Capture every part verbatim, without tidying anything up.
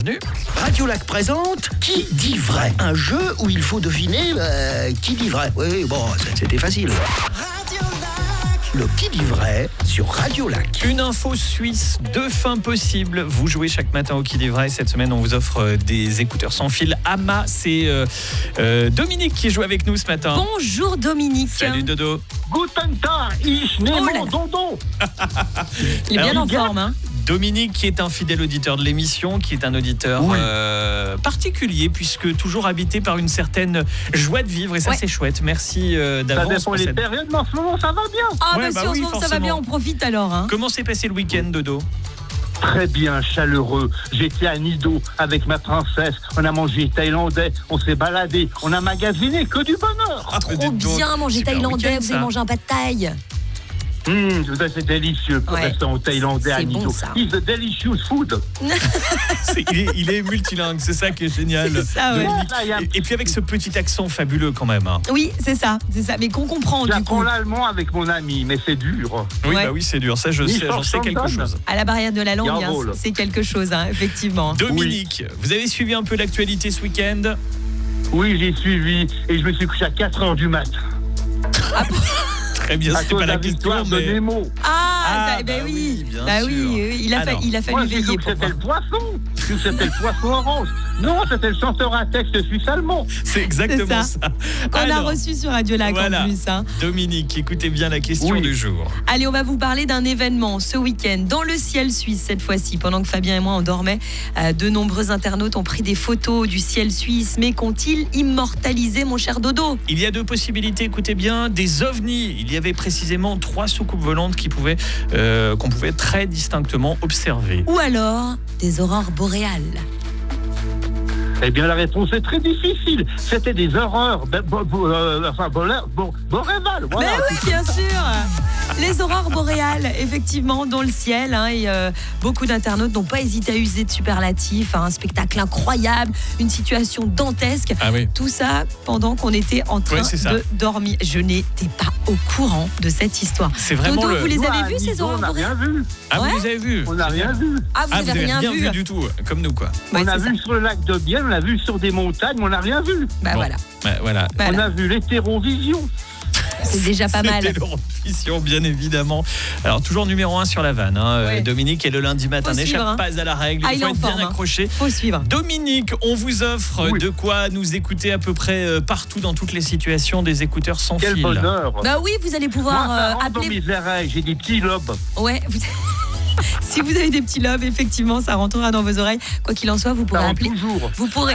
Radio Lac présente Qui dit vrai ? Un jeu où il faut deviner euh, qui dit vrai. Oui, oui, bon, c'était facile. Radio Lac. Le Qui dit vrai sur Radio Lac. Une info suisse, deux fins possibles. Vous jouez chaque matin au Qui dit vrai. Cette semaine, on vous offre des écouteurs sans fil. Ama, c'est euh, euh, Dominique qui joue avec nous ce matin. Bonjour Dominique. Salut Dodo. Guten Tag, ich nehme Oh là mon là. dodo. Il est bien Alors, en forme, hein. Dominique qui est un fidèle auditeur de l'émission, qui est un auditeur Oui. euh, particulier puisque toujours habité par une certaine joie de vivre et ça Ouais. c'est chouette. Merci euh, Ça d'avance. dépend pour des cette- périodes, mais en ce moment, ça va bien. Ah Ouais, bah, bah si en oui, ce moment ça va forcément. bien, on profite alors, hein. Comment s'est passé le week-end, Dodo ? Très bien, chaleureux. J'étais à Nido avec ma princesse. On a mangé thaïlandais, on s'est baladé, on a magasiné, que du bonheur. Ah, Trop dites donc, bien manger super thaïlandais, week-end, vous ça. avez mangé un pas de thaï. Hum, c'est délicieux pour Ouais. rester en thaïlandais à C'est bon, Nido. ça. It's a delicious food. C'est- il, est, il est multilingue, c'est ça qui est génial. C'est ça, ouais. Dominique. Là, il y a un Et, et puis avec ce petit accent fabuleux quand même. hein. Oui, c'est ça, c'est ça, mais qu'on comprend du J'apprends coup. l'allemand avec mon ami, mais c'est dur. Oui, Ouais. bah oui, c'est dur. Ça, je Ni sais, j'en sais quelque Southampton. chose. À la barrière de la langue, hein, Jawohl. c'est quelque chose, hein, effectivement. Dominique, vous avez suivi un peu l'actualité ce week-end ? Oui, j'ai suivi et je me suis couché à quatre heures du mat. Très bien, À c'était cause pas de la la question, victoire de mais... Nemo. Ah, Ah, ça, ben bah oui, oui, bien bah sûr. oui, oui, il a, fa- Alors. il a fallu Moi, j'ai veiller cru que pour c'était voir. le poisson. J'ai cru que c'était le poisson orange. Non, c'était le chanteur à texte suisse-allemand. C'est exactement C'est ça. Qu'on a Alors, reçu sur Radio Lac voilà. en plus, hein. Dominique, écoutez bien la question Oui. du jour. Allez, on va vous parler d'un événement ce week-end dans le ciel suisse cette fois-ci. Pendant que Fabien et moi on dormait, euh, de nombreux internautes ont pris des photos du ciel suisse. Mais qu'ont-ils immortalisé, mon cher Dodo ? Il y a deux possibilités, écoutez bien, des ovnis. Il y avait précisément trois soucoupes volantes qui pouvaient, euh, qu'on pouvait très distinctement observer. Ou alors des aurores boréales. Eh bien, la réponse est très difficile. C'était des horreurs. Bo, bo, bo, euh, enfin, borévales. Bo, borévales, voilà. Mais oui, bien sûr. Les aurores boréales, effectivement, dans le ciel. Hein, et euh, beaucoup d'internautes n'ont pas hésité à user de superlatifs. Hein, un spectacle incroyable, une situation dantesque. Ah oui. Tout ça pendant qu'on était en train Ouais, c'est ça. de dormir. Je n'étais pas au courant de cette histoire. C'est vraiment Dodo, le... vous les Nous, avez à vus, ces Nido, aurores On n'a boréales rien vu. Ah, Ouais. vous les avez vus ? On n'a rien vu. Ah, vous Ah, vous n'avez n'avez rien, rien vu du tout, comme nous, quoi. Ouais, on a c'est vu sur le lac de Bienne, on a vu sur des montagnes, mais on n'a rien vu. Bah Bon. voilà, Ouais, voilà. voilà. On a vu l'hétérovision. C'est déjà pas mal. C'était l'Eurovision, bien évidemment. Alors, toujours numéro un sur la vanne. Hein. Euh, Ouais. Dominique, et le lundi matin Faut n'échappe suivre, hein. pas à la règle. Ah, il il faut est en être bien forme, hein. accroché. Faut suivre. Dominique, on vous offre Oui. de quoi nous écouter à peu près euh, partout dans toutes les situations des écouteurs sans Quel fil. bonheur. Bah oui, vous allez Moi, pouvoir ça euh, rentre dans appeler. mes oreilles. J'ai des petits lobes. Ouais. Vous... si vous avez des petits lobes, effectivement, ça rentrera dans vos oreilles. Quoi qu'il en soit, vous Ça pourrez rentre appeler. toujours. Vous pourrez,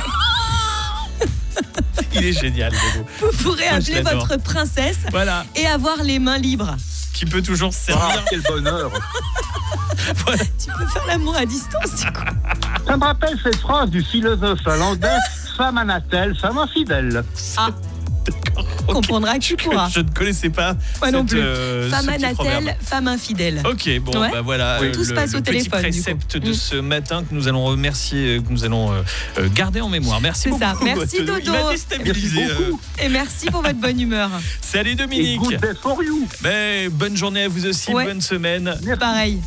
Il est génial, Dodo. vous pourrez Moi, je appeler l'adore. votre princesse Voilà, et avoir les mains libres. qui peut toujours se Ah, servir. quel bonheur. Voilà. Tu peux faire l'amour à distance, du coup. Ça me rappelle cette phrase du philosophe hollandais. Femme anatel, femme infidèle. Ah, D'accord. Ok. comprendra qui pourra. Je ne connaissais pas. Moi non cette, plus. euh, Femme ce petit proverbe. anatelle, femme infidèle. Ok, bon, Ouais. bah voilà, Oui. euh, Tout se le, passe au le petit téléphone, du coup. précepte de Mm. ce matin que nous allons remercier, euh, que nous allons euh, euh, garder en mémoire. Merci C'est beaucoup. ça. Merci, Dodo. Il Dodo. m'a déstabilisé. Merci beaucoup. Et merci pour votre bonne humeur. euh. Salut Et Dominique. good day for you. Ben, bonne journée à vous aussi, Ouais. bonne semaine. Pareil.